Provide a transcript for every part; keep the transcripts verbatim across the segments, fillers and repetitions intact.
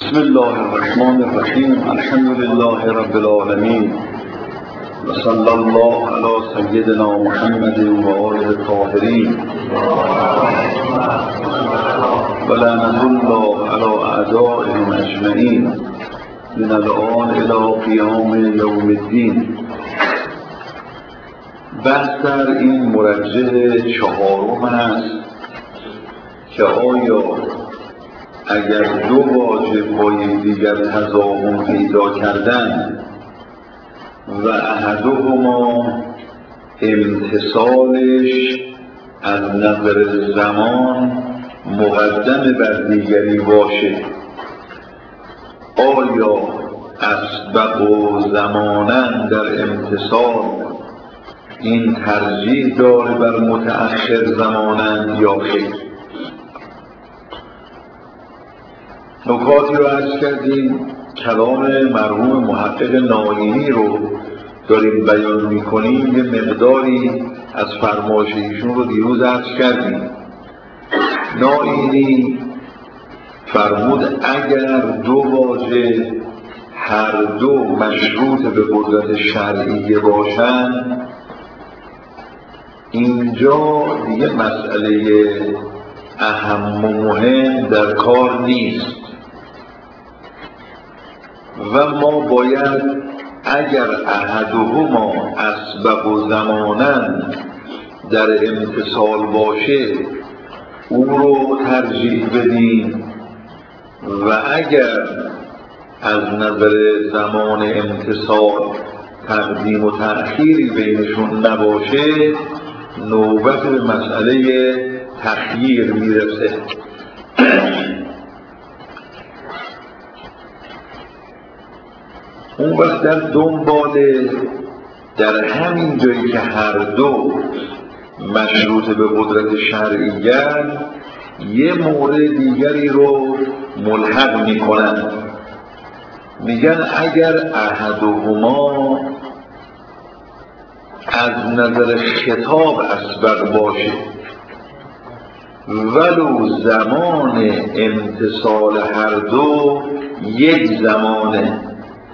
بسم الله الرحمن الرحیم. الحمد لله رب العالمین و صلی الله علی سیدنا محمد و آله الطاهرین و لعنة الله علی اعدائهم اجمعین من الآن الی قیام یوم الدین. بحث در این مرجع چهارم است که آیا اگر دو واجب با یکدیگر تضامن پیدا کردن و احدهما امتصالش از نظر زمان مقدم بر دیگری باشه، آیا اسبق و زمانن در امتصال این ترجیح داره بر متأخر زمانن یا خیر؟ نکاتی رو عرض کردیم. کلام مرحوم محقق نائینی رو داریم بیان میکنیم. یه مقداری از فرمایش ایشون رو دیروز عرض کردیم. نائینی فرمود اگر دو واجب هر دو مشروط به قدرت شرعیه باشن، اینجا دیگه مسئله اهم و مهم در کار نیست و ما باید اگر احدهما اسبق و زمانن در امتصال باشه او رو ترجیح بدیم و اگر از نظر زمان امتصال تقدیم و تأخیری بینشون نباشه نوبت به مسئله تخییر میرسه. اون وقت در دنبال در همین جایی که هر دو مشروط به قدرت شرعیه یه مورد دیگری رو ملحق میکنن، میگن اگر احدهما از نظر خطاب اسبق باشه ولو زمان امتصال هر دو یک زمانه،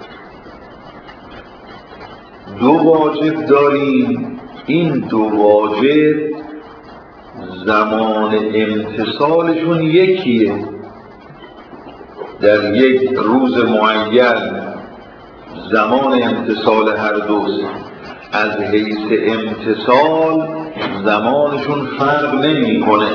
دو واجب داریم، این دو واجب زمان امتصالشون یکیه، در یک روز معین زمان امتصال هر دوست، از حیث امتصال زمانشون فرق نمی کنه،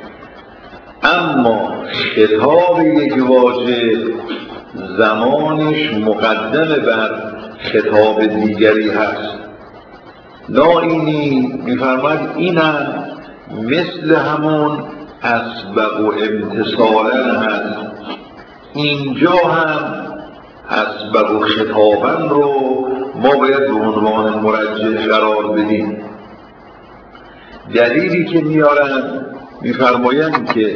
اما خطاب یک واجب زمانش مقدم بر خطاب دیگری هست. نائینی می‌فرماید اینم مثل همون اسبق و امتصالن هست، اینجا هم اسبق و خطابن رو ما باید به عنوان مرجح قرار بدیم. دلیلی که میارن میفرمایند که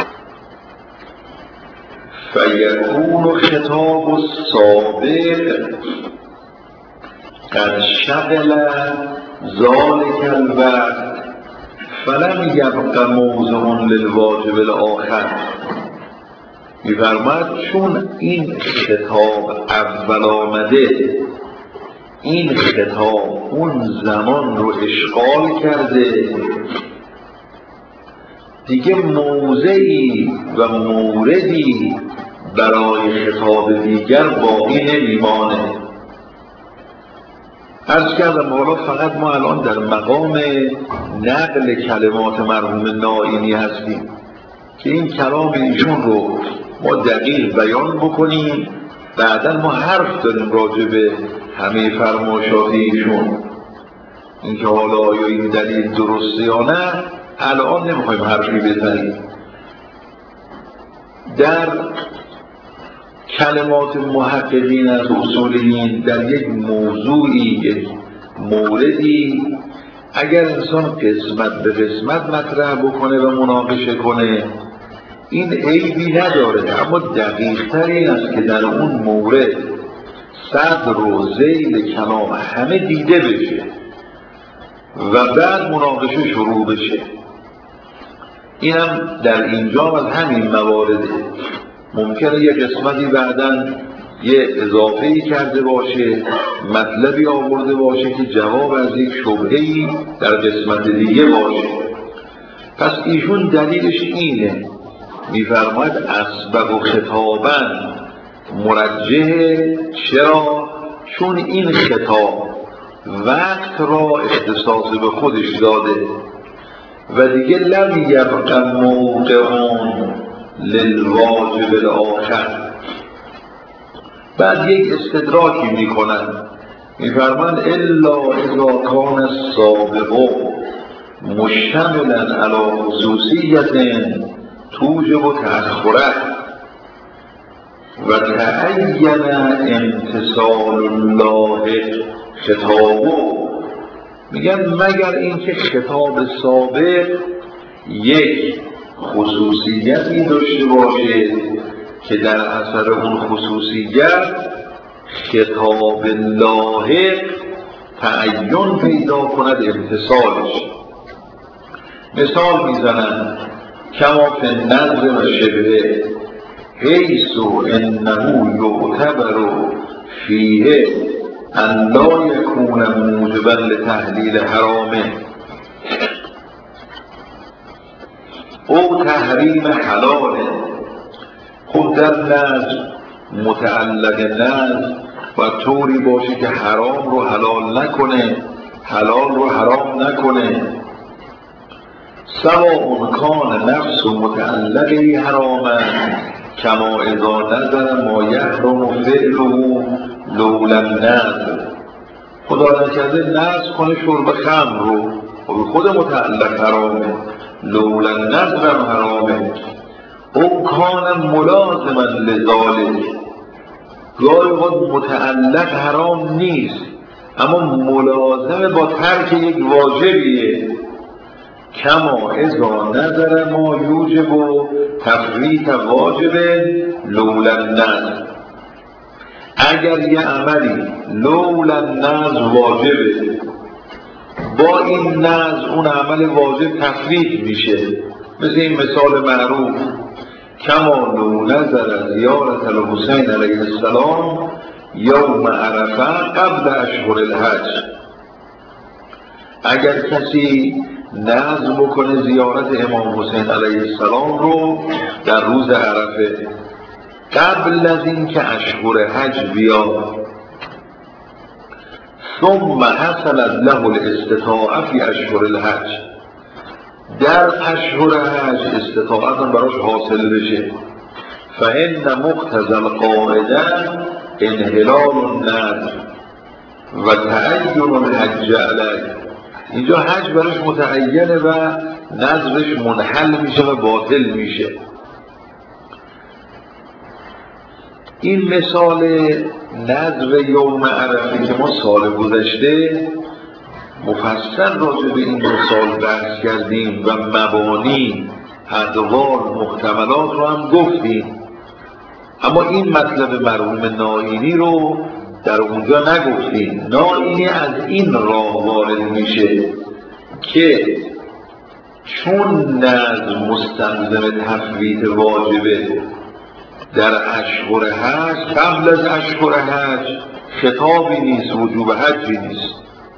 فیکون خطاب السابق قد شغل ذلك الوقت فلم یبق موضع للواجب الاخر. میفرماید چون این خطاب اول آمده، این خطاب اون زمان رو اشغال کرده، دیگه موضعی و موردی برای خطاب دیگر باقی نمیمانه. عرض کردم حالا فقط ما الان در مقام نقل کلمات مرحوم نائینی هستیم که این کلام ایشون رو ما دقیق بیان بکنیم، بعدا ما حرف داریم راجع به همه فرمایشات ایشون، اینکه حالا آیا این دلیل درسته یا نه الان نمیخوایم حرفی بزنیم. در کلمات محققین از اصولین در یک موضوعی، یک موردی اگر انسان قسمت به قسمت مطرح بکنه و مناقشه کنه این عیبی نداره، اما دقیق تر این است که در اون مورد صدر و ذیل کلام همه دیده بشه و بعد مناقشه شروع بشه. اینم در اینجا از همین موارده. ممکنه یه قسمتی بعداً یه اضافه‌ای کرده باشه، مطلبی آورده باشه که جواب از یک شبهه‌ای در قسمت دیگه باشه. پس ایشون دلیلش اینه، می‌فرماید اسبق خطاباً مرجحه. چرا؟ چون این خطاب وقت را اختصاص به خودش داده و دیگه لم یبق موقعون للواجب الاخر. بعد یک استدراکی میکنن، میفرمان الا اذا کان السابق مشتملا علی خصوصیت توجب تأخره و تعین امتثال الله خطابه. میگن مگر اینکه خطاب سابق یک خصوصیتی داشته باشه که در اثر اون خصوصیت خطاب لاحق تعین پیدا کند امتثالش. مثال میزنن کما فی النظر و شبهه حیث انه یعتبر فیه ان لا یکون موجبا لتحلیل حرامه او تحریم حلاله. خود در نظر متعلق نظر و طوری باشه که حرام رو حلال نکنه، حلال رو حرام نکنه. سواء کان نفس متعلقی حراما کما اذا نظر ما یحرم فعله لولا نظر. خدا نکرده نظر کنه شرب خمر رو، خود متعلق حرامه، لولا نظر حرامه. او کان ملازما لذالک. گاهی وقت متعلق حرام نیست اما ملازم با ترک یک واجبیه. کما اذا نظر ما یوجب و تفریط واجب لولا نظر. اگر یه عملی لولا نظر واجبه، با این نظر اون عمل واجب تفریط میشه. مثل این مثال معروف کما لو نظر زیارت الحسین علیه السلام یوم عرفه قبل اشهر الحج. اگر کسی نظر بکنه زیارت امام حسین علیه السلام رو در روز عرفه قبل از این که اشهر حج بیاد، ثم حصلت له الاستطاعه فی اشهر الحج، در اشهر حج استطاعت براش حاصل بشه، فإن مقتضی القاعده انحلال النذر و تعین الحج علیه. اینجا حج براش متعینه و نذرش منحل میشه و باطل میشه. این مثال نذر یوم عرفه که ما سال گذشته مفصل راجع به این مثال بحث کردیم و مبانی، اقوال، محتملات رو هم گفتیم، اما این مطلب مرحوم نائینی رو در اونجا نگفتیم. نائینی از این راه وارد میشه که چون نذر مستلزم تفویت واجبه در اشهر حج، قبل از اشهر حج خطابی نیست، وجوب حجی نیست،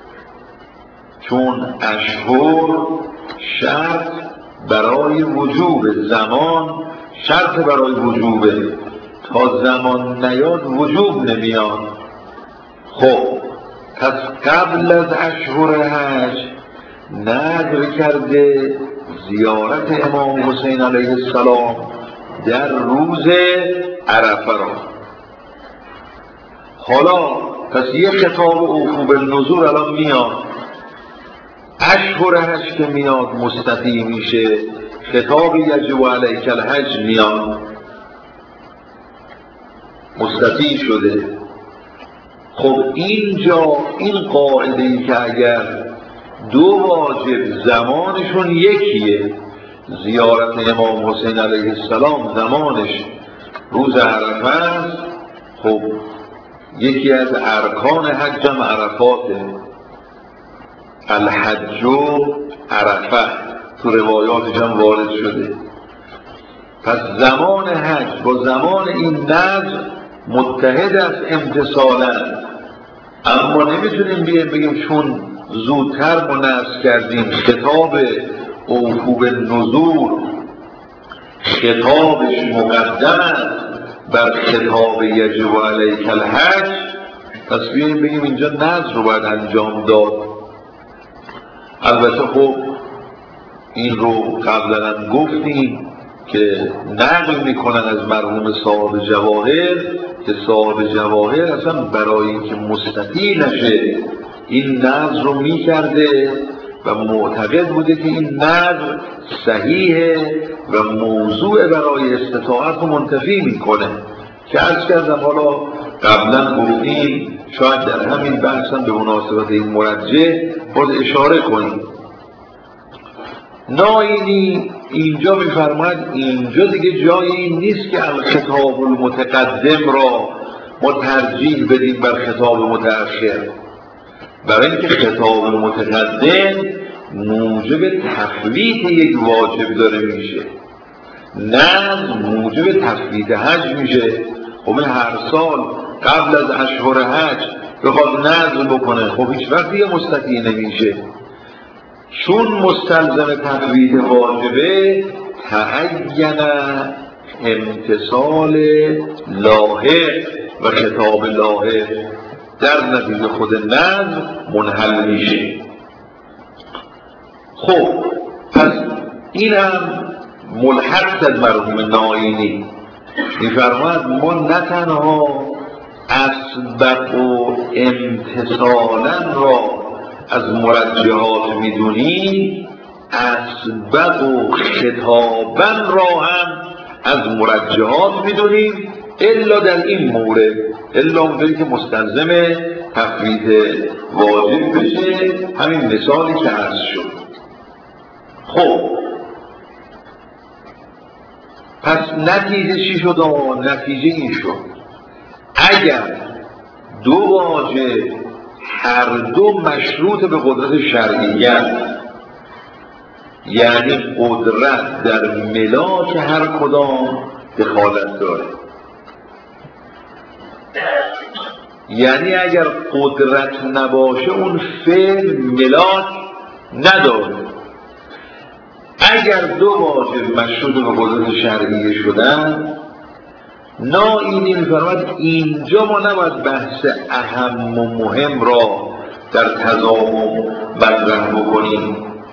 چون اشهر شرط برای وجوب، زمان شرط برای وجوبه، تا زمان نیاد وجوب نمیاد. خب پس قبل از اشهر حج نذر کرده زیارت امام حسین علیه السلام در روز عرفه را. حالا پس یه خطاب اوفو بالنذور الان میاد، اشهر حج که میاد مستطیع میشه، خطاب یجب علیک الحج میاد، مستطیع شده. خب اینجا این قاعده ای که اگر دو واجب زمانشون یکیه، زیارت امام حسین علیه السلام زمانش روز عرفه است، خب یکی از ارکان حج هم عرفاته، الحج عرفه، تو روایاتش هم وارد شده. پس زمان حج با زمان این نذر متحد است امتصالا، اما نمیتونیم بیایم بگیم چون زودتر ما نذر کردیم خطاب اوفو بالنذور خطابش مقدم است بر خطاب یجب علیک الحج، پس بیاییم بگیم اینجا نذر رو باید انجام داد. البته خب این رو قبلا هم گفتیم که نقل میکنن از مرحوم صاحب جواهر که صاحب جواهر اصلا برای اینکه مستطیع نشه این نذر رو میکرده و معتقد بوده که این نذر صحیحه و موضوع برای استطاعت رو منتفی میکنه که عرض کردم حالا قبلا گفتیم شاید در همین بحث هم به مناسبت این مرجع باز اشاره کنیم. ناینی اینجا میفرماید اینجا دیگه جای این نیست که الخطاب المتقدم را ما ترجیح بدیم بر خطاب متأخر، برای اینکه خطاب المتقدم موجب تفویت یک واجب داره میشه، نذر موجب تفویت حج میشه. خب هر سال قبل از اشهر حج بخواد نذر بکنه خب هیچ وقت دیگه مستطیع نمیشه، چون مستلزم تفویت واجبه تعین امتصال لاحق و خطاب لاحق در نتیجه خود نذر منحل میشه. خب پس این هم ملحق شد مرحوم ناینی میفرماید ما نه تنها اسبق و امتصالا را از مرجحات میدونیم، اسبق و خطابا را هم از مرجحات میدونیم الا در این مورد، الا اونجایی که مستلزم تفویت واجب بشه، همین مثالی که عرض شد. خب پس نتیجه چی شد؟ نتیجه این شد اگر دو واجب هر دو مشروط به قدرت شرعیت، یعنی قدرت در ملاک هر کدام دخالت داره، یعنی اگر قدرت نباشه اون فعل ملاک نداره. اگر دو واجب مشروط به قدرت شرعیه شدن، ناینی می‌فرماید اینجا ما نباید بحث اهم و مهم را در تضامن مطرح بکنیم،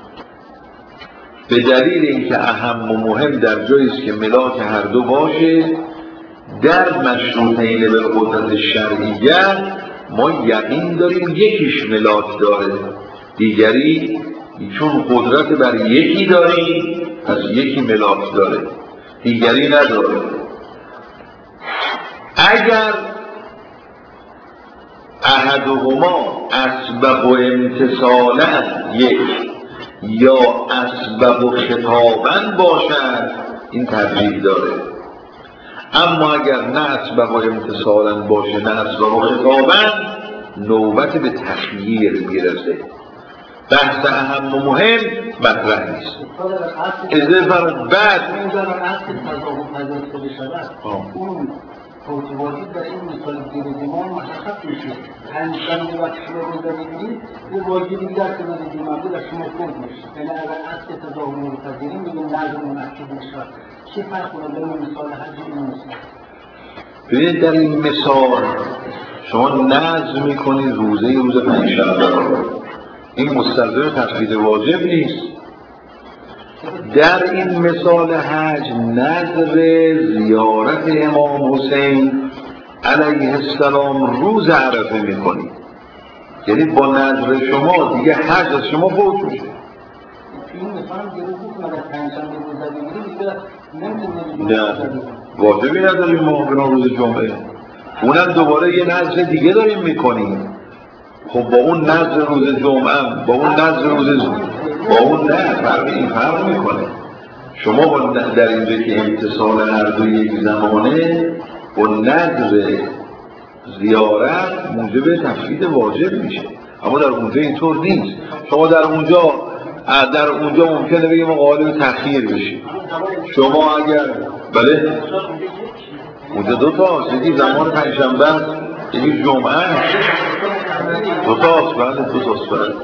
به دلیل اینکه اهم و مهم در جایی است که ملاک هر دو باشه. در مشروطین بالقدرت شرعیه ما یقین داریم یکیش ملاک داره، دیگری چون قدرت بر یکی داریم پس یکی ملاک داره دیگری نداره. اگر احدهما اسبق و امتصالا یک یا اسبق و خطابا باشد این ترجیح داره، اما اگر نه اسبق و امتصالا باشه نه اسبق و خطابا نوبت به تخییر میرسه، بحث اهم و مهم مطرح نیست. اذا فرد بعد اون واجب در این مثال دیرزمان مشخص میشه، هنوزن که وقتی شما رو بگیرید یه واجبی در کنار دیمان بود از شما فرد میشه، یعنی اگر اصل تضاهم رو پذیریم میگیم لازم منعکد میشه. چه فرق کنه بین مثال حج و این مثال؟ ببینید در این مثال شما نذر میکنید روزه روز پنجشنبه رو، این مستلزم تفویت واجب نیست. در این مثال حج نذر زیارت امام حسین علیه السلام روز عرفه میکنید، یعنی با نذر شما دیگه حج از شما فوت میشه. این مثال هم دیگه بود مگر پنجشنبه روزه بگیرید دیگه نمیتونید واجبی نداریم ما بنا روز جمعه، اونم دوباره یه نذر دیگه داریم میکنیم. خب با اون نذر روز جمعه با اون نذر روز با اون نه فرق این فرق میکنه. شما با در اینجا که امتصال هر دو یک زمانه با نذر زیارت موجب تفویت واجب میشه، اما در اونجا اینطور نیست. شما در اونجا در اونجا ممکنه بگیم قالب تأخیر بشیم. شما اگر بله اونجا دو تا هست، یکی زمان پنجشنبه است، یکی جمعه است. دو تا هست بله دو تا هست بله.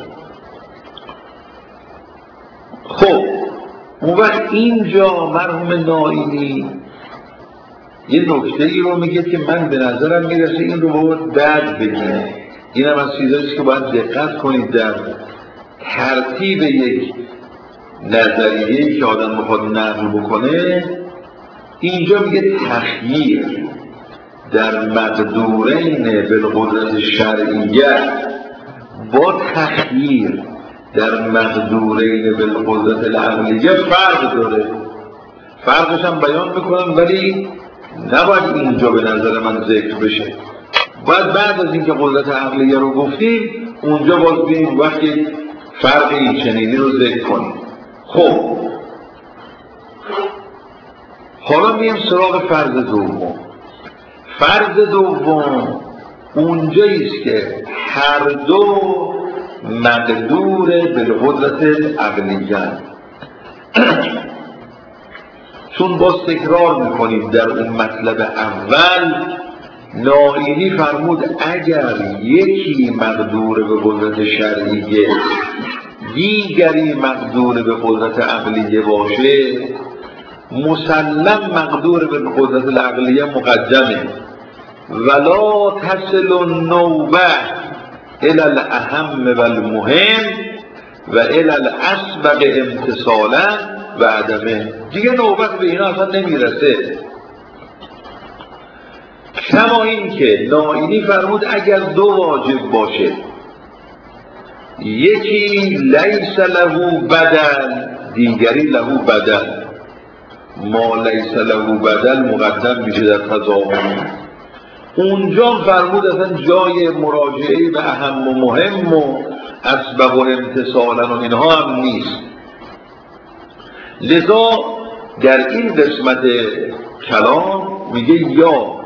خب اون وقت اینجا مرحوم نائینی یه نکته ای رو میگه که من به نظرم میرسه این رو باید بعد بگیم. این هم از چیزاییست که باید دقت کنید در ترتیب یک نظریه‌ای که آدم بخواد نقل بکنه. اینجا میگه تخییر در مقدورین بالقدرت شرعیه با تخییر در مقدورین بالقدرت العقلیه فرق داره. فرقش هم بیان میکنم ولی نباید اینجا به نظر من ذکر بشه. باید بعد از اینکه قدرت عقلیه رو گفتیم اونجا باز بیم وقتی فرق این چنینی رو ذکر کنیم. خب حالا میم سراغ فرض دوم. فرض دوم اونجاییست که هر دو مقدور بالقدرت عقلیه. چون باز تکرار میکنیم در اون مطلب اول نائینی فرمود اگر یکی مقدور به قدرت شرعیه دیگری مقدور به قدرت عقلیه باشه مسلم مقدور به قدرت العقلیه مقدمه ولا تصل النوبه الى الاهم و المهم و الى الاسبق امتصالا و عدمه. دیگه نوبت به اینا اصلا نمیرسه. کما این که نائینی فرمود اگر دو واجب باشه یکی لیس له بدل دیگری له بدل ما لیس له بدل مقدم میشه در تضامن. اونجا فرمود اصلا جای مراجعه به اهم و مهم و اسبق و امتصالا و اینها هم نیست. لذا در این قسمت کلام میگه یا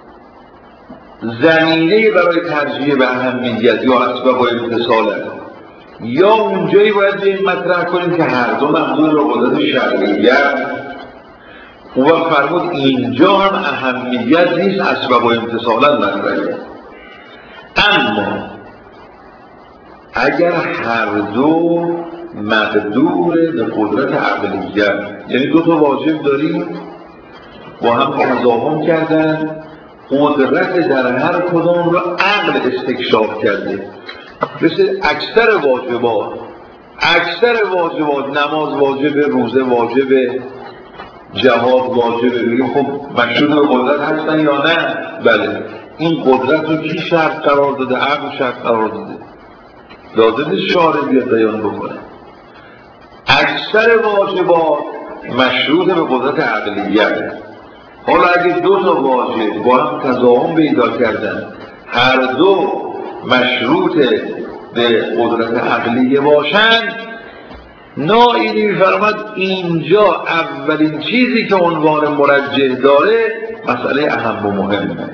زمینه برای ترجیح به اهمیت یا اسباب و امتصال یا اونجایی باید به این مطرح کنیم که هر دو مقدور به قدرت شرعیت. اون وقت فرمود اینجا هم اهمیت نیست اسباب و امتصالا مطرحه. اما اگر هر دو مقدور به قدرت عقلیه یعنی دو تا واجب داریم با هم تضامن کردن قدرت در هر کدام رو عقل استکشاف کرده مثل اکثر واجبات اکثر واجبات نماز واجبه روزه واجبه جهاد واجبه بگیم خب مشروط به قدرت هستن یا نه؟ بله. این قدرت رو کی شرط قرار داده؟ عقل شرط قرار داده. لازم نیست شارع بیاد بیان بکنه. اکثر واجبات مشروط به قدرت عقلیه. حالا اگه دو تا واجب با هم تضامن پیدا کردن هر دو مشروط به قدرت عقلیه باشن نائینی می‌فرماید اینجا اولین چیزی که عنوان مرجح داره مسئله اهم و مهمه.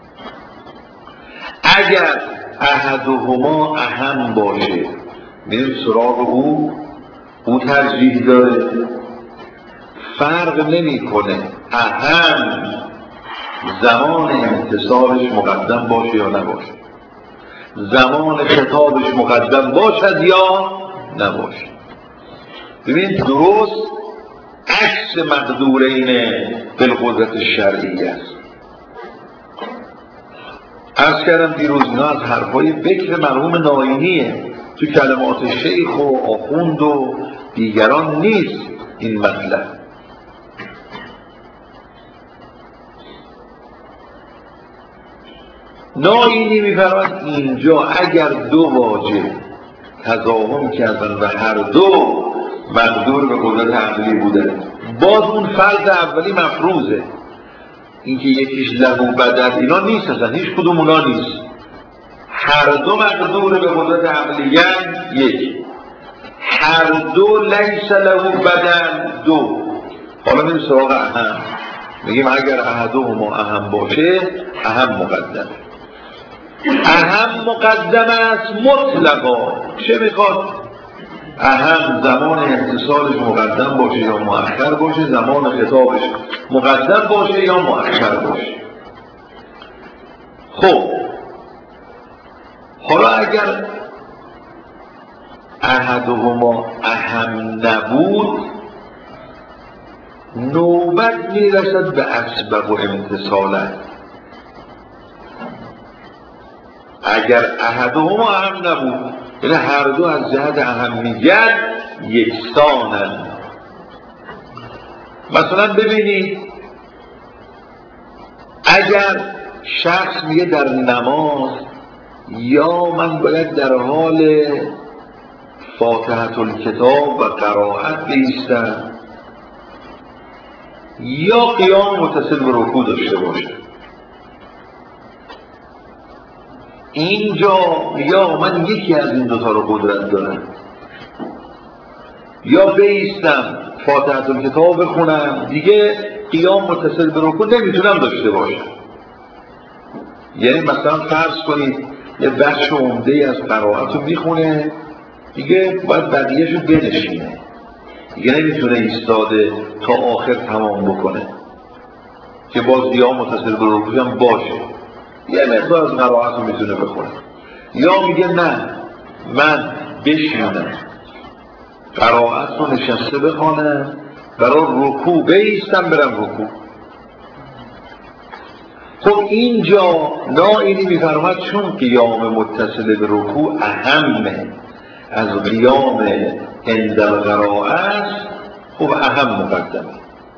اگر احدهما اهم باشه میریم سراغ او او ترجیح داره فرق نمی کنه اهم زمان امتصالش مقدم باشه یا نباشه زمان خطابش مقدم باشد یا نباشه. ببین درست عکس مقدورین بالقدرت شرعی است. عرض کردم دیروز اینا از حرفای بکر مرحوم نائینیه تو کلمات شیخ و آخوند و دیگران نیست این مطلب. نائینی می‌فرماید اینجا اگر دو واجب تضامن کردن و هر دو مقدور به قدرت عقلی بودن باز اون فرض اولی مفروضه اینکه یکیش له بدل اینا نیست اصلا هیچ کدوم اونا نیست. هر دو مقدور به قدرت عقلیه یک هر دو لیس له بدل دو. حالا میریم سراغ اهم میگیم اگر احدهما اهم باشه اهم مقدم اهم مقدم است مطلقا. چه میخواد؟ اهم زمان اتصالش مقدم باشه یا مؤخر باشه، زمان خطابش مقدم باشه یا مؤخر باشه. خب حالا اگر احدهما اهم نبود، نوبت میرسد به اسبق و امتصالت. اگر احدهما اهم نبود یعنی هر دو از جهت اهمیت یکسانند. مثلا ببینید اگر شخص میگه در نماز یا من باید در حال فاتحة الکتاب و قرائت بایستم یا قیام متصل به رکوع داشته باشه، اینجا یا من یکی از این دوتا رو قدرت دارم، یا بایستم فاتحة الکتاب بخونم دیگه قیام متصل به رکوع نمیتونم داشته باشم. یعنی مثلا فرض کنید یه بخش عمده از قرائت رو میخونه دیگه باید بقیه‌شو بنشینه، دیگه نمیتونه ایستاده تا آخر تمام بکنه که باز قیام متصل به رکوع هم باشه، یه مقدار از قرائت رو میتونه بخونه. یا میگه نه من بشینم قرائت رو نشسته بخونم برای رکوع بایستم برم رکوع. خب اینجا نائینی میفرماد چون قیام متصل به رکوع اهمه از قیام عند القرائت، خب اهم مقدمه.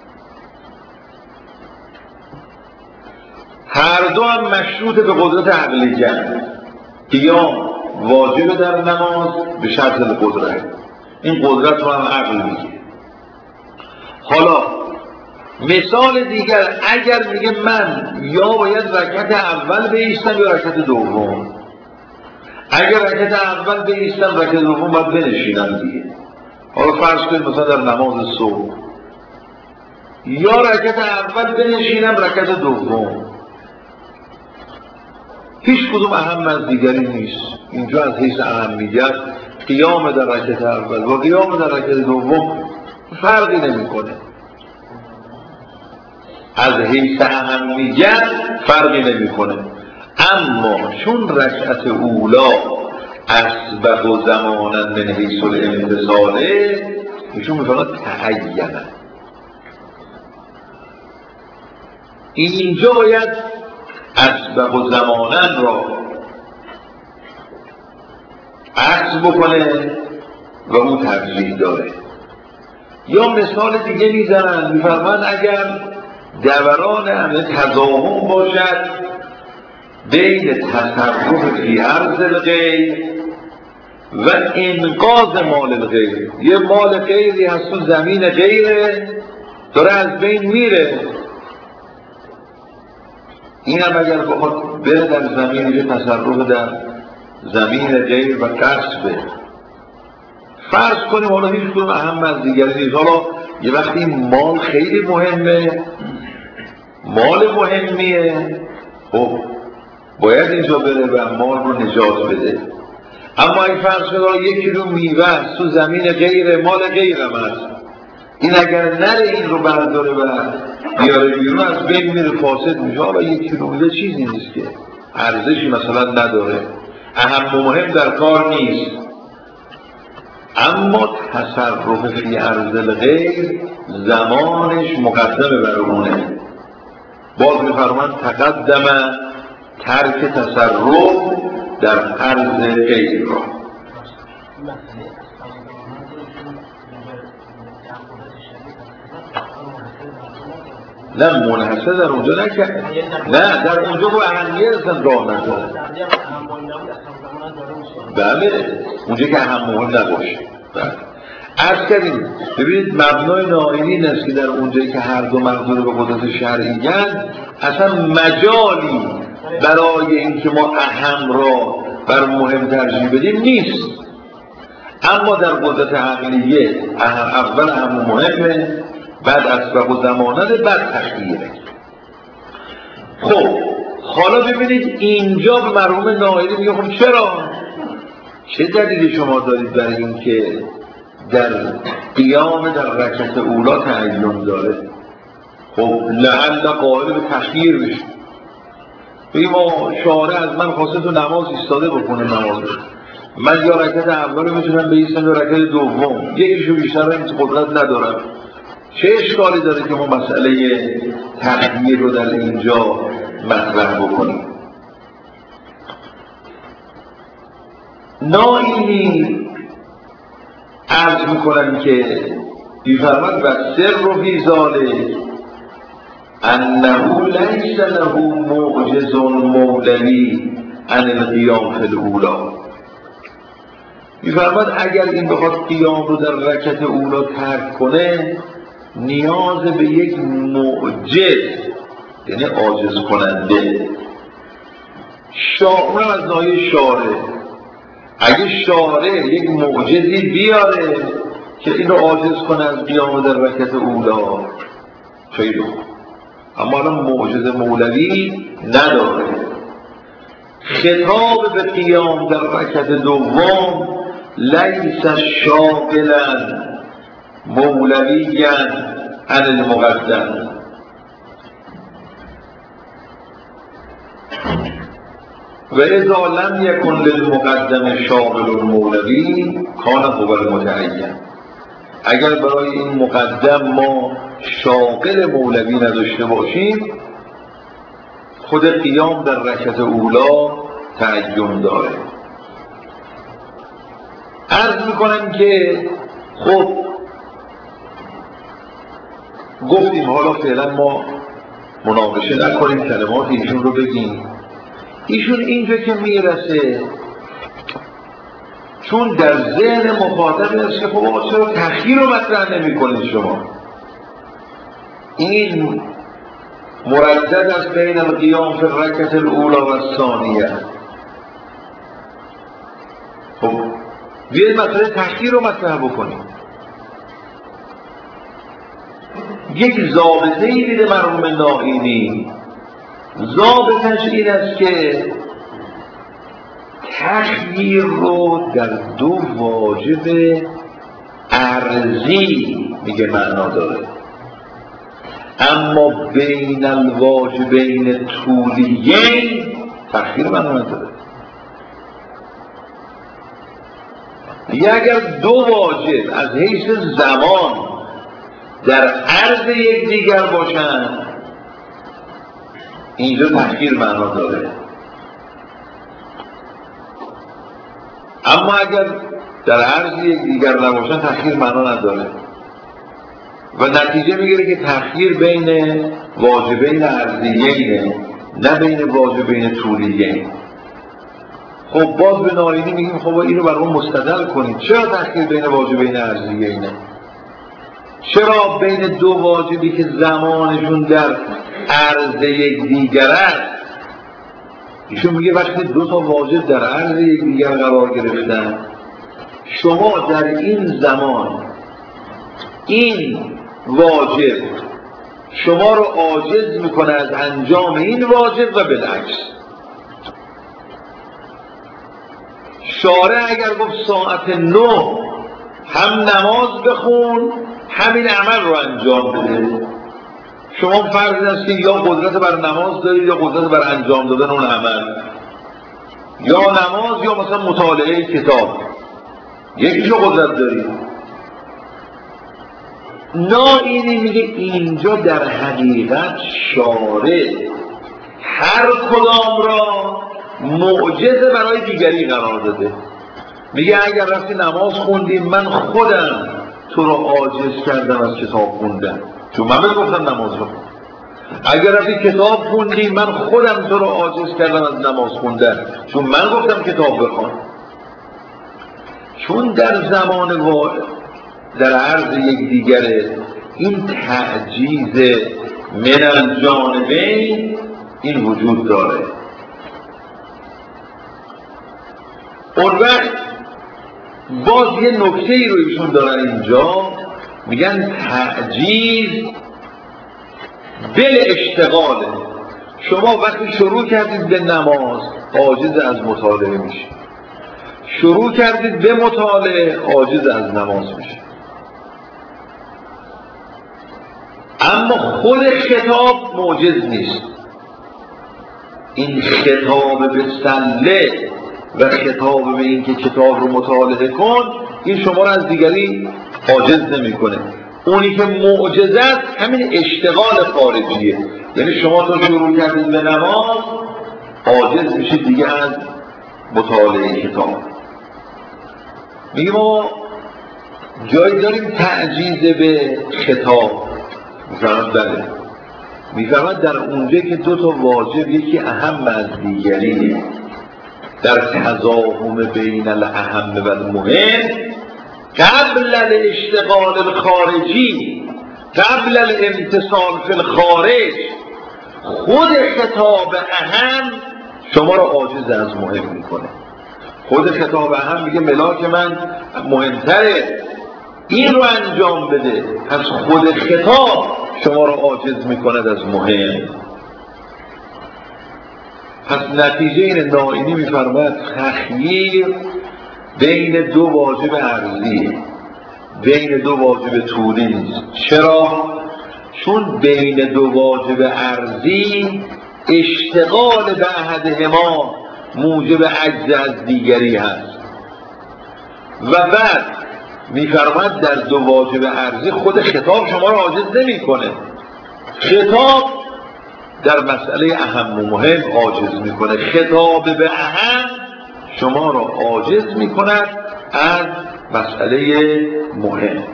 هر دو هم مشروط به قدرت عقلیه. قیام واجب در نماز به شرط قدرت، این قدرت رو هم عقل میگه. حالا مثال دیگر اگر میگه من یا باید رکعت اول بایستم یا رکعت دوم، اگر رکعت اول بایستم رکعت دوم باید بنشینم دیگه. حالا فرض کنید مثلا در نماز صبح یا رکعت اول بنشینم رکعت دوم، هیچ کدوم اهم از دیگری نیست. اینجا از حیث اهمیت قیام در رکعت اول و قیام در رکعت دوم فرقی نمیکنه، از حیث اهمیت فرقی نمیکنه. اما چون رکعت اولا اسبق و زمانا من حیث الامتصاله، ایشون میفرماد تعینه، اینجا باید اسبق و زمانا را عکس بکنه و اون ترجیح داره. یا مثال دیگه میزنن میفرمان اگر دوران همه تضاهم باشد بین تصرف فی ارض الغیر و انقاذ مال الغیر، یه مال غیری هست تو زمین غیره داره از بین میره، این هم اگر بخواد بره در زمین یه تصرف در زمین غیر و قصبه، فرض کنیم حالا هیچ کدوم اهم از دیگری نیست. حالا یه وقتی مال خیلی مهمه، مال مهمیه، خب باید اینجا بره و مال رو نجات بده. اما این فرض کنید یک کیلو میوه تو زمین غیر، مال غیر هم هست، این اگر نره این رو برداره و بیاره بیرون از بین میره، فاسد میشه. حالا یک کیلو میوه چیزی نیست که ارزشی مثلا نداره، اهم و مهم در کار نیست. اما تصرف فی ارض الغیر زمانش مقدمه بر اونه. باز میفرمان تقدم ترک تصرف در ارض غیر را. نه منحصر در اونجا نکرد، نه در اونجا با اهمیت اصلا راه نداره. بله اونجا که اهم مهم نباشه. عرض کردیم ببینید مبنای نائینی این است که در اونجایی که هر دو مقدور به قدرت شرعی هستند اصلا مجالی برای اینکه ما اهم را بر مهم ترجیح بدیم نیست. اما در قدرت عقلیه اهم اول اهم مهمه، بعد اسبق و زمانه، بعد تخییره. خب حالا ببینید اینجا به مرحوم نائینی میگه خب چرا؟ چه دلیلی شما دارید برای اینکه در قیام در رکعت اولا تعین داره. خب لعل قائل به تخییر بشه، بگیم ما شارع از من خواسته تو نماز ایستاده بکنه نماز، من یا رکعت اول میتونم بایستم یا رکعت دوم، یکیشو بیشتر این قدرت ندارم، چه اشکالی داره که ما مسئله تخییر رو در اینجا مطرح بکنیم؟ نائینی عرض میکنم که بیفرمد و سر فی ذالک انه لیس له معجز مولوی عن القیام فی الاولی. میفرماد اگر این بخواد قیام رو در رکعت اولا ترک کنه نیاز به یک معجز، یعنی عاجز کننده، شاعر از ناحیه شارع، اگه شارع یک معجزی بیاره که این رو عاجز کنه از قیام در رکعت اولا خیلی خوب، اما الان معجز مولوی نداره. خطاب به قیام در رکعت دوم لیس شاغلا مولویا عن المقدم. و اذا لم یکن للمقدم شاغل مولوی کان هو المتعین. اگر برای این مقدم ما شاغل مولوی نداشته باشیم خود قیام در رکعت اولا تعین داره. عرض میکنم که خب گفتیم حالا فعلا ما مناقشه نکنیم، کلمات ایشون رو بگیم. ایشون اینجا که میرسه چون در ذهن مخاطب است که خب چرا تأخیر رو مطرح نمی کنید شما؟ این مردد است بین القیام فی الرکعة الاولی و الثانیه. خب بیاید مسئله تأخیر رو مطرح بکنیم. یک ضابطه ای دیده مرحوم نائینی، ضابطش این است که تخییر رو در دو واجب ارضی میگه معنا داره، اما بین الواجبین طولیین تخییر معنا نداره. دیگه اگر دو واجب از حیث زمان در عرض یک دیگر باشن اینجا تخییر معنا داره، اما اگر در عرض یک دیگر نباشن تخییر معنا نداره و نتیجه میگیره که تخییر بین واجبین ارضیینه نه بین واجبین طولیین. خب باز به نائینی میگیم خب اینو برای اون مستدل کنید، چرا تخییر بین واجبین ارضیینه؟ چرا بین دو واجبی که زمانشون در عرض یک دیگر است؟ ایشون میگه وقتی دو تا واجب در عرض یک دیگر قرار گرفتن شما در این زمان این واجب شما رو عاجز میکنه از انجام این واجب و بالعکس. شارع اگر گفت ساعت نه هم نماز بخون همین عمل رو انجام بده، شما فرض است که یا قدرت بر نماز دارید یا قدرت بر انجام دادن اون عمل، یا نماز یا مثلا مطالعه کتاب، یکیشو قدرت دارید. نائینی میگه اینجا در حقیقت شارع هر کدام را معجزه برای دیگری قرار داده. میگه اگر رفتی نماز خوندی من خودم تو رو عاجز کردم از کتاب خوندن چون من گفتم نماز رو خوند. اگر رفتی کتاب خوندی من خودم تو رو عاجز کردم از نماز خوندن چون من گفتم کتاب بخوان. چون در زمان و در عرض یک دیگره این تعجیز من الجانبین این وجود داره. اون وقت باز یه نکته ای رو ایشون دارن اینجا میگن تعجیز بل اشتغاله. شما وقتی شروع کردید به نماز عاجز از مطالعه میشید، شروع کردید به مطالعه، عاجز از نماز میشه. اما خود خطاب معجز نیست. این خطاب به سله و خطاب به این که کتاب رو مطالعه کن، این شما رو از دیگری عاجز نمیکنه. اونی که معجزه است همین اشتغال خارجیه. یعنی شما تا شروع کردید به نماز عاجز میشید دیگه از مطالعه کتاب. میگه ما جایی داریم تعجیز به خطاب، میفرماد بله، میفرماد در اونجا که دو تا واجب یکی اهم از دیگریه، در تضاهم بین الاهم و المهم، قبل الاشتغال الخارجی، قبل الامتصال فی الخارج، خود خطاب اهم شما رو عاجز از مهم میکنه. خود خطاب اهم میگه ملاک من مهمتره، این رو انجام بده. پس خود خطاب شما رو عاجز میکند از مهم. پس نتیجه این نائینی میفرماید تخییر بین دو واجب عرضی، بین دو واجب طولی نیست. چرا؟ چون بین دو واجب عرضی اشتغال به احدهما موجب عجز از دیگری هست. و بعد میفرماید در دو واجب عرضی خود خطاب شما رو عاجز نمی کنه. خطاب در مسئله اهم و مهم عاجز میکنه. خطاب به اهم شما رو عاجز میکند از مسئله مهم.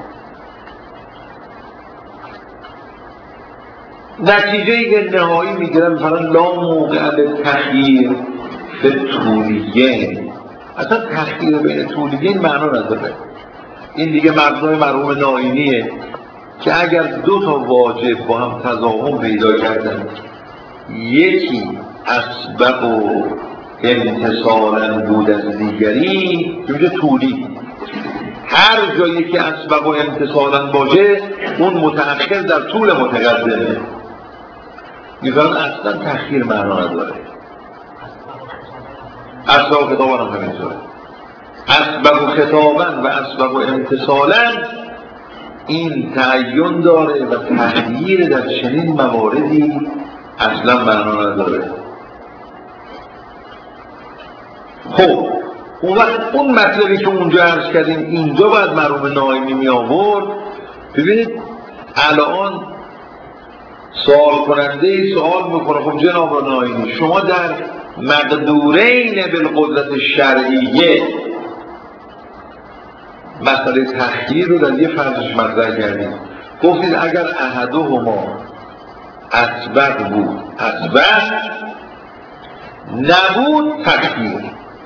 نتیجه نهایی میگیرم مثلا لا موقع تخییر به طولیین. اصلا تخییر بین طولیین معنا نداره. این دیگه مبنای مرحوم نائینیه که اگر دو تا واجب با هم تضاهم پیدا کردن، یکی اسبق و امتصالا بود از دیگری، که طولی، هر جایی که اسبق و امتصالا باشه اون متأخر در طول متقدمه. میفرد اصلا تأخیر معنا نداره. اسبق و خطابا هم همینطوره. اسبق و خطابا و اسبق و امتصالا این تعین داره و تغییر در چنین مواردی اصلا معنا نداره. خب اون وقت اون مطلبی که اونجا عرض کردیم اینجا باید مرحوم نائینی می آورد. ببینید الان سوال کننده سوال میکنه خب جناب نائینی شما در مقدورین بالقدرت شرعیه مسئله تخییر رو در یه فرضش مطرح کردیم. گفتید اگر احدهما اسبق بود اسبق نبود تخییر.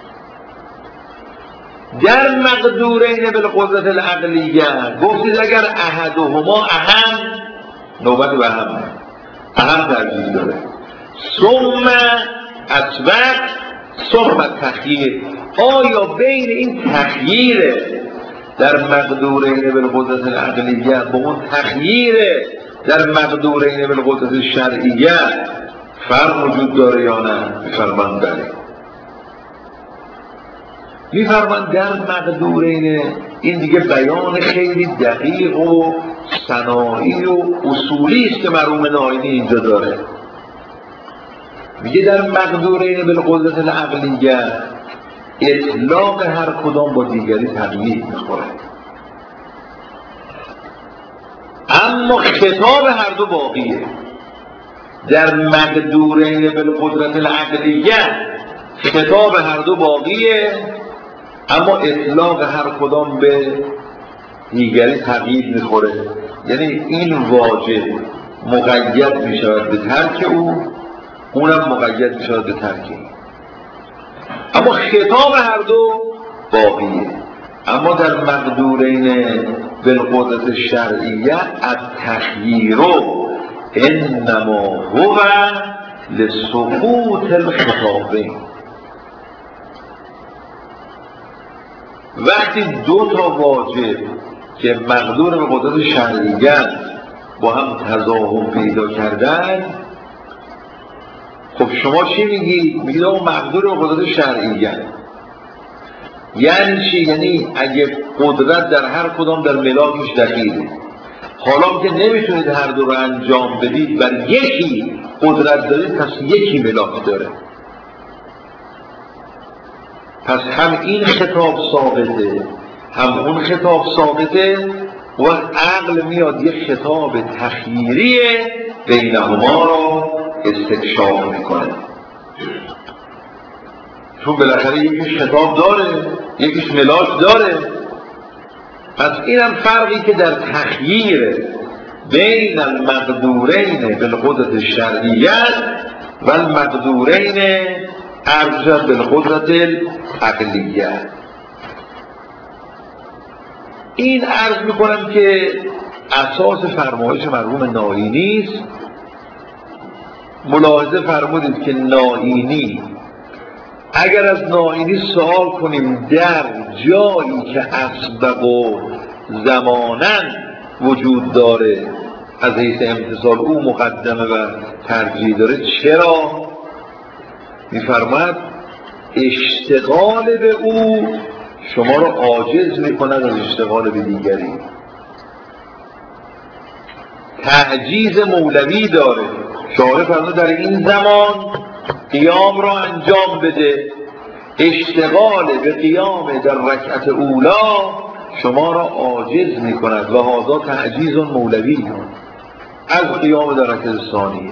در مقدورین بالقدرت العقلیه گفتید اگر احدهما اهم، نوبت به اهم اهم ترجیح داره، ثم اسبق ثم تخییر. آیا بین این تخییر در مقدورین بالقدرت العقلیه با اون تخییر در مقدورین بالقدرت شرعیه فرق وجود داره یا نه؟ میفرمان بله. میفرمان در مقدورین، این دیگه بیان خیلی دقیق و صناعی و اصولی است که مرحوم نائینی اینجا داره. میگه در مقدورین بالقدرت العقلیه اطلاق هر کدام با دیگری تقیید میخوره، اما خطاب هر دو باقیه. در مقدورین بالقدرت العقلیه خطاب هر دو باقیه، اما اطلاق هر کدام به دیگری تقیید میخوره. یعنی این واجب مقید میشود به ترک او، اونم مقید میشود به ترک این. اما خطاب هر دو باقیه. اما در مقدورین بالقدرت شرعیه التخییر انما هو لسقوط الخطابین. وقتی دو تا واجب که مقدور به قدرت شرعیه با هم تضاهم پیدا کردن، خب شما چی میگید؟ میگید اون مقدور به قدرت شرعیه. یعنی چی؟ یعنی اگه قدرت در هر کدام در ملاکش دخیله، حالا که نمیتونید هر دو رو انجام بدید، بر یکی قدرت دارید، پس یکی ملاک داره. پس هم این خطاب ثابته هم اون خطاب ثابته و عقل میاد یک خطاب تخییری بینهما را استکشاف میکنه، چون بالاخره یکیش خطاب داره یکیش ملاک داره. پس اینم فرقی که در تخییر بین المقدورین بالقدرت الشرعیه و المقدورین ارجح بالقدرت العقلیه. این عرض میکنم که اساس فرمایش مرحوم نائینی است. ملاحظه فرمودید که نائینی، اگر از نائینی سوال کنیم در جایی که اسبق و زمانن وجود داره از حیث امتصال او مقدمه و ترجیح داره، چرا؟ میفرماد اشتغال به او شما رو عاجز میکند از اشتغال به دیگری. تعجیز مولوی داره، شارع فرمود در این زمان قیام را انجام بده، اشتغال به قیام در رکعت اولا شما را عاجز میکند و هذا تعجیز مولوی از قیام در رکعت ثانیه.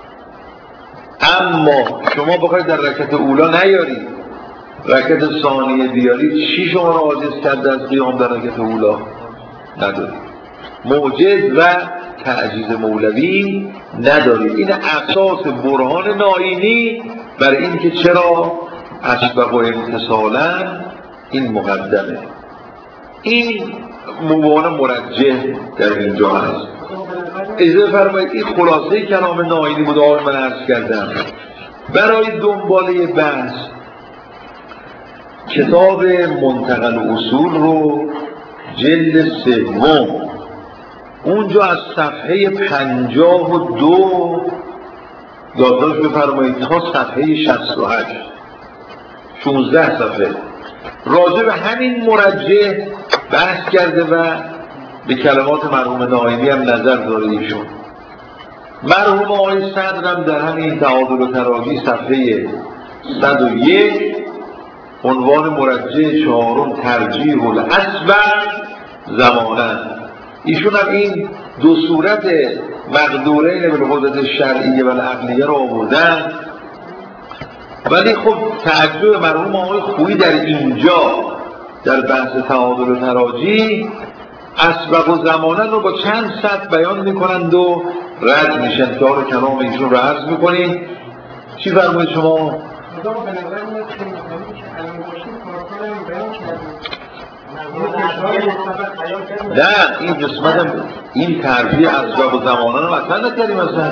اما شما بخواید در رکعت اولا نیارید، رکعت ثانیه بیارید، چی شما را عاجز کرده از قیام در رکعت اولا؟ ندارید. معجز و تعجیز مولوی ندارید. این اساس برهان نائینی بر این که چرا اسبق و امتصالا این مقدمه. این موان مرجح در اینجا هست. اجازه فرمایید این خلاصه کلام نائینی بود آقای من عرض کردم. برای دنباله بحث کتاب منتقل اصول رو جلد سوم اونجا از صفحه پنجاه و دو یادداشت بفرمایید تا صفحه شصت و هشت شانزده صفحه راجع به همین مرجح بحث کرده و به کلمات مرحوم نائینی هم نظر داره ایشون. مرحوم آقای صدر هم در همین تعادل و تراجی صفحه صد و یک عنوان مرجح چهارم ترجیح الاسبق زمانا، ایشون هم این دو صورت مقدورین بالقدرت شرعیه و عقلیه را آوردن. ولی خب تعجب مرحوم آقای خویی در اینجا در بحث تعادل و تراجی اسبق و زمانا رو با چند سطح بیان میکنند و رد میشن که حالا کلام ایشون رو عرض میکنیم. چی فرمایید شما؟ نه این قسمت هم این ترجیح اسباب و زمانان رو اصلا نکردیم اصلا.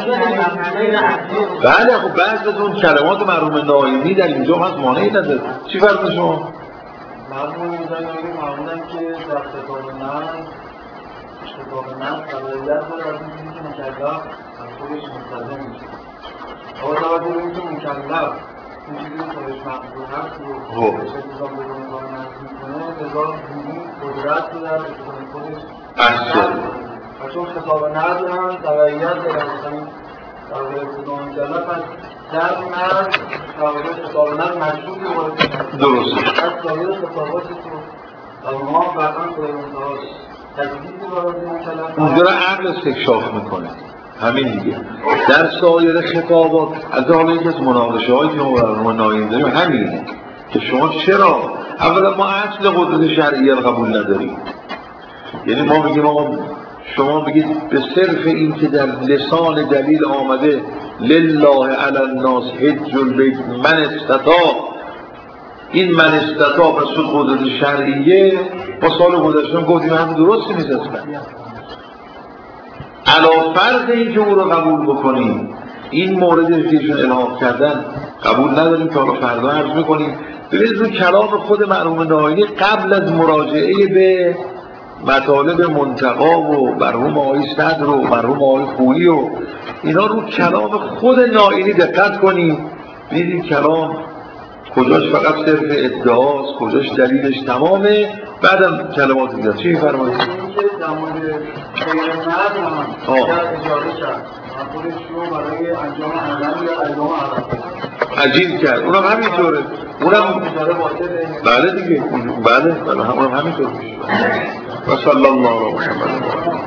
بله خب بعض از اون کلمات مرحوم نائینی در اینجا هست مانعی نداره. چی فرمایید شما؟ مرحوم نائینی معمولا که در خطاب نفس خطاب نفس قرائت داره از این که مکلف از خودش مستلزم میشه. اما توجه به این که مکلف این چیزی که خودش مقبول هست رو خودش اتفاق به اون کار نفس میکنه لذا این قدرت رو در اتفاق خودش اصلا و چون خطاب نفس هم قرائت داره مثلا در ابتدا مکلف هست در نفس قرائت خطاب نفس مشروع می‌باید درست از سایر خطاباتی که ما واقعا خواهی منتهاش تجدیدی وارد مکلف اونجا رو عقل استکشاف میکنه. همین دیگه در سایر خطابات از حالا یکی از مناقشه هایی که ما برنامه نائینی داریم همینه که شما چرا اولا ما اصل قدرت شرعیه رو قبول نداریم. یعنی ما میگیم آقا شما بگید به صرف این که در لسان دلیل آمده لله علی الناس حج البیت من استطاع، این من استطاع رسول قدرت شرعیه با سال گذشته گفتیم هم درست نیست اصلا. علا فرض این که او رو قبول بکنیم این موردی که ایشون الهام کردن قبول نداریم که حالا فردا عرض میکنیم. ببینید رو کلام خود مرحوم نائینی قبل از مراجعه به مطالب منتقا و مرحوم آقای صدر و مرحوم آقای خویی و اینا رو کلام خود نائینی دقت کنیم ببینید کلام کجاش فقط صرف ادعاست، کجاش دلیلش تمامه، بعدم کلمات دیگر. چی می‌فرمایید؟ اینکه در مورد غیر مرد هم اگر اجاره کرد خودش رو برای انجام عمل یا انجام عمل عجیب کرد، اونم همینطوره، اونم اجاره باطله. بله دیگه، بله بله اونم همینطور میشه. و صلی الله علی محمد.